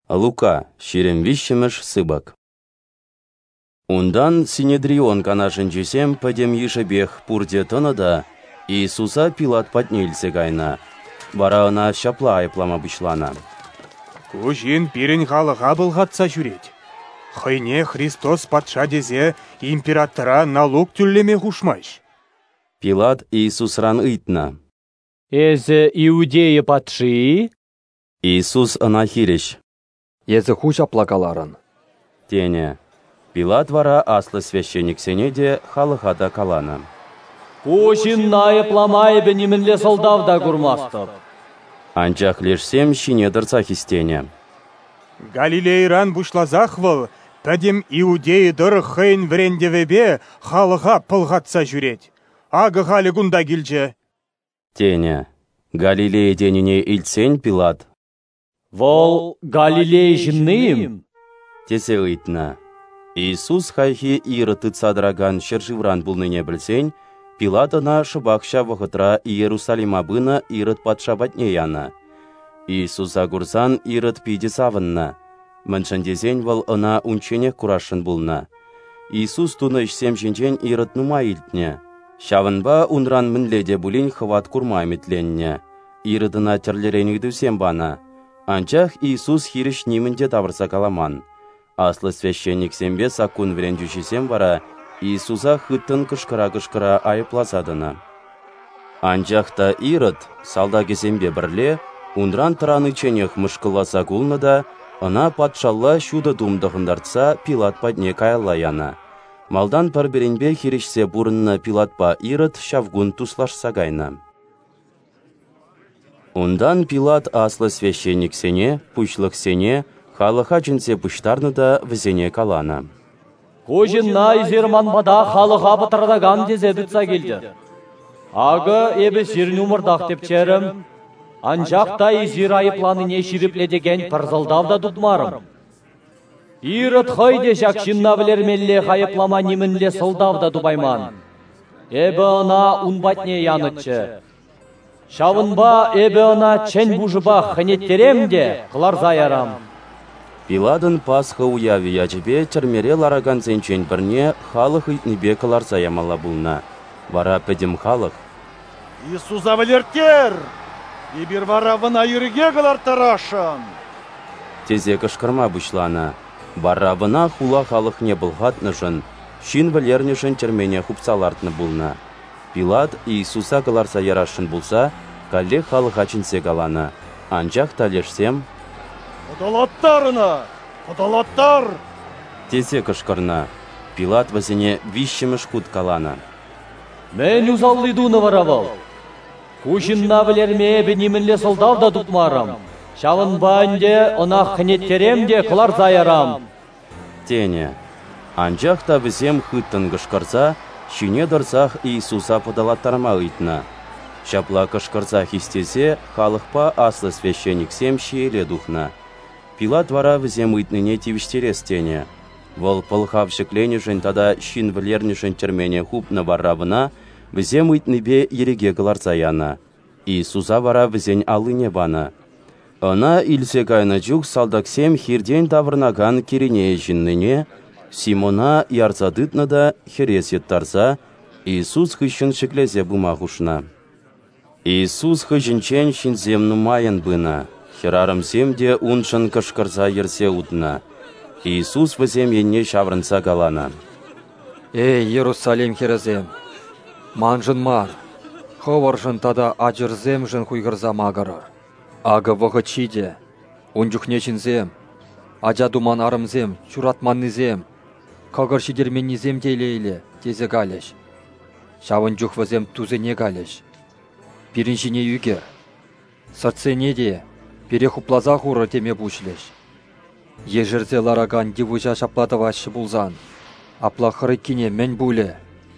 Лука, шеремвищемеш сыбак. Ундан Синедрион канашын жесем пәдем ешебех пурде тыныда, Иисуса Пилат патнелсе кайна. Бара ына шапла айыплама бұшлана. Кужин пирен халыға бұлғатса жүрет. Хайне Христос патша дезе императора налог түллеме хушмайш. Пилат Иисусран ыйтна. Эзі иудея патши? Иисус ына хиреш. Езі хуша плакаларын. Тене. Пилат вара аслы священник сенеде халыхада калана. Кушин найыпламай бенімінле солдавда курмастып. Анчах лешсем шине дырца хистене. Галилейран бушлазахвыл, пәдем иудеи дыр хайын врендевебе халыға пылғатса жүрет. Ағы халі гунда келже. Тене. Галилей деніне илтсен Пилат. Вол Галилей жынныйым? Тесе ыйтна. Иисус хайхи ирыты цадраган шерживран булныне білсен, Пилатына шыбақша вғытра Иерусалима бына ирыт патша батне яна. Иисуса гурсан ирыт пиде савынна. Міншіндезен вал ына унчене курашын булна. Иисус туны ішсем жинчен ирыт нума илтне. Шавынба унран мінледе булин хват курмай митленне. Ирыдына терлеренігдусем бана. Анчах Иисус хириш нимінде тавырса каламан. Аслы священник сембе сакун вренджушисем вара Иисуса хыттын кышкыра-кышкыра айыпласадына. Анчахта ирыт салда кезембе бірле унран тұраны ченех мышкыласа кулны да, ына патшалла шуды думдығындартса Пилат падне каялла яна. Малдан парберенбе хиришсе бурынна Пилатпа ирыт шавгун туслашса гайна. Ундан Пилат аслы священник сене, пучлық сене, халыха жінсе пыштарны да візене калана. Кужин найзерманбада халыға бұтырдаган дезе бүтса келді. Ағы ебі сирін умырдақ деп черім, анжақта изир айыпланы не ширипле деген пырзылдавда дұтмарым. Ирыт хайде жақшынна білермелле хайыплама немінле сылдавда дұбайман. Эбі она унбатне янытчы. Шавынба эбі она чен бұжыба ханеттеремде қылар заярам. Пиладын Пасха уяви ячебе термере лараган сенчен бірне халық итнебе кылар заямала булна. Вара пәдім халық. Иисуса білертер! Ебір вара вына юрге кылар тарашын! Тезе кышкырма бұшлана. Бара вына хула халық не бұлғатнышын, шин білернішін термене хупсалартны булна. Пилат Иисуса кыларса ярашын булса, калле халық ачынсе калана. Анчах талешсем. Құдалаттарына! Құдалаттар! Тезе кышкырна. Пилат вазене вищеміш худ калана. Мен узаллидуны варавал. Кушинна білерме бенімінле солдавда тұтмарам. Шавын бәнде она хнеттеремде қылар заярам. Тене. Анчахта візем хыттын кышкырса, шине дырсах Иисуса подалаттарма ыйтна. Шапла кышкырса хистесе, халықпа аслы священник сем шиеле духна. Пилат вара візем ыйтныне тивіштерес тене. Вол пылхавшыкленішін тада шин вілернішін термене хупна барравына, візем ыйтныбе ереге кыларса яна. Иисуса вара візен алыне бана. Она илсе кайна чук салдаксем хирден тавырнаган керене жинныне, Симона ярзадытна да херес еттарса, Иисус хыщын шеклезе бума хушна. Иисус хыщынчен шинзем нумайын бына, херарым семде уншын кышкырса ерсе утна. Иисус візем енне шаврынса калана. Эй, Иерусалим херезем, манжын мар, ховаржын тада ажырзем жын хуйгырза мағырыр. Ағы вғы чиде, унжухнечінзем, ажа думан арымзем, чуратманнызем, кагыр шидерменнизем дейлейле, тезе галеш. Шавын жухвазем тузене галеш. Пириншине югер, сыртсене де, перехуплаза хуры теме бушлеш. Ежерзе лараган дивужа шаплатывашы булзан, апла хырыккине мен буле.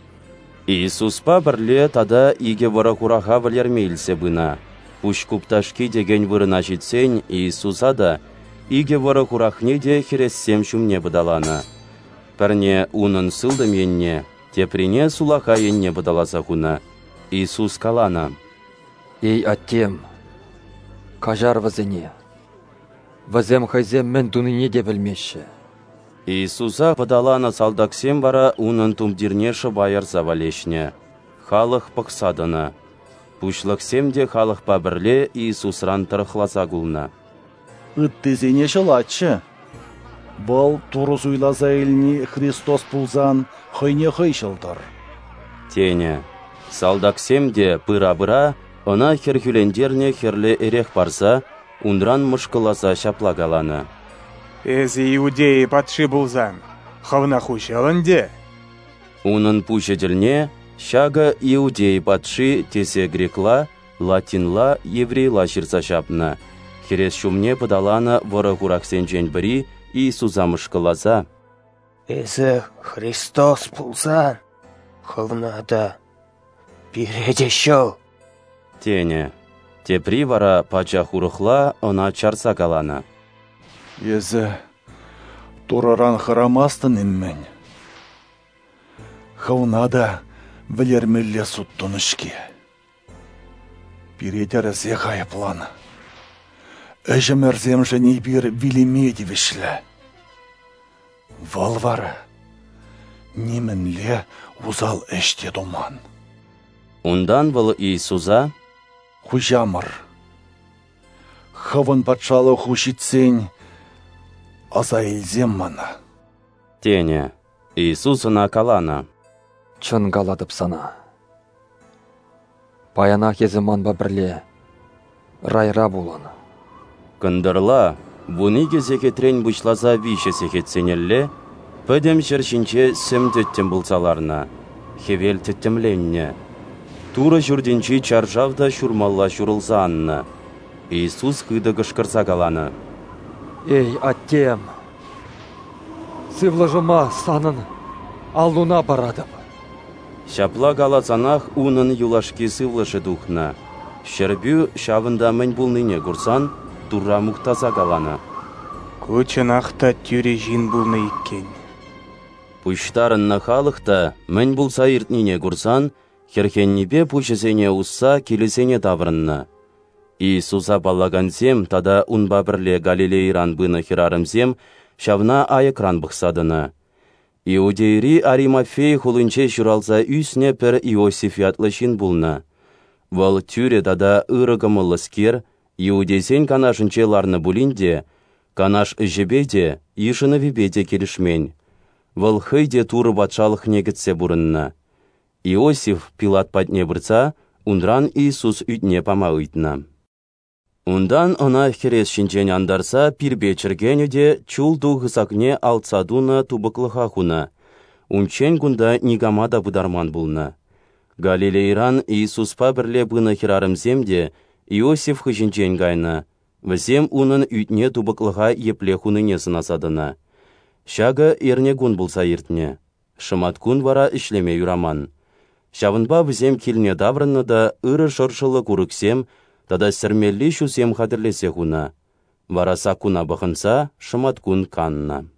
Иисуспа бірле тада иге вара хураха валермейлсе бына. Пуш купташки деген вырына жетсен, Иисуса да иге вара хурахне де херессем шумне быдалана. Пәрне унын сылдым енне, теприне сулаха енне быдаласа хуна. Иисус калана. Эй, аттем, кажар вазене. Вазем хайзем мен туныне де білмеші. Иисуса подалана салдаксем бара унын тумдирнеші байыр завалешне. Халық пықсадына. Пушлықсемде халық пабірле Иисусран тұрықласа гулна. Үттезене шылатшы. Бұл турус уйласа еліне Христос пулзан хойне хойшылдыр. Тене. Салдаксемде пыра-быра, она херхюлендерне херле эрех парса, ундран мышкыласа шаплагаланы. Эзі иудеи патшы булзан. Хавна хушалынде. Унын пушеділне, шага иудей патшы тесе грекла, латинла, еврейла шырса шапна. Херес шумне подалана вора хураксен жен бірі Иисуса мышкыласа. Эзі Христос пулзан. Хавнада. Биреде шоу. Тене. Тепри вара пача хурықла, она чарса калана. Езі тураран харамастын иммен. Хавнада вілермелле суттын ішке. Биредер зеғай планы. Әжімерзем жіне бір вилимеди вішлі. Валвары. Неменле узал әште думан. Ундан был Иисуса. Хужамыр. Хавын патшалы хушитсен азайлзем мана. Тене. Иисусына калана. Чын галадып сана. Паяна кезіман ба бірле. Райра боланы. Кындырла, буны кезекетрен бұшлаза више секетсенелле, пөдем шершінче сім түттім бұлсаларына. Хевел түттімленне. Тура жүрденче чаржавда шурмалла шурылса анна. Иисус хыды кышкырса каланы. Эй, аттем! Сывлажыма санын алуна барадып. Шапла галацанах унын юлашки сывлашы духна. Шербю шавында мен булныне курсан, тура муктаса каланы. Көчінақта тюре жин булны иккен. Пуштарынна халықта мен булса иртнине курсан, херхеннебе пушесене усса келесене таврынна. Иисуса балагансем, тада унба бірле Галилейран быны хирарымсем, шавна айыкран бұқсадыны. Иудейри Аримафей хулынче шуралса үсне пір Иосиф ятлышын булна. Вал тюре тада ырыгымылыскер, иудейсен канашынче ларны булинде, канаш жебеде, ишыны вебеде келішмен. Вал хыйде туры батшалық негітсе бұрынна. Иосиф Пилат патне бұрца, ундран Иисус үтне пама үйтна. Ундан она херес шинчен андарса пирбе чергенеде чулду ғысакне алтсадуна тубықлыға хуна. Унчен гунда нигамада бұдарман булна. Галилейран Иисуспа бірле бұны хирарымземде Иосиф хыжинчен гайна. Візем унын үтне тубықлыға епле хуныне сынасадына. Шага ерне гун булса ертне. Шымат кун вара ішлеме юраман. Шавынба візем келіне даврынны да ыры шыршылы күріксем, тада сірмелі шусем қадірлесе хуна. Вараса куна бұқынса, шымат кун канна.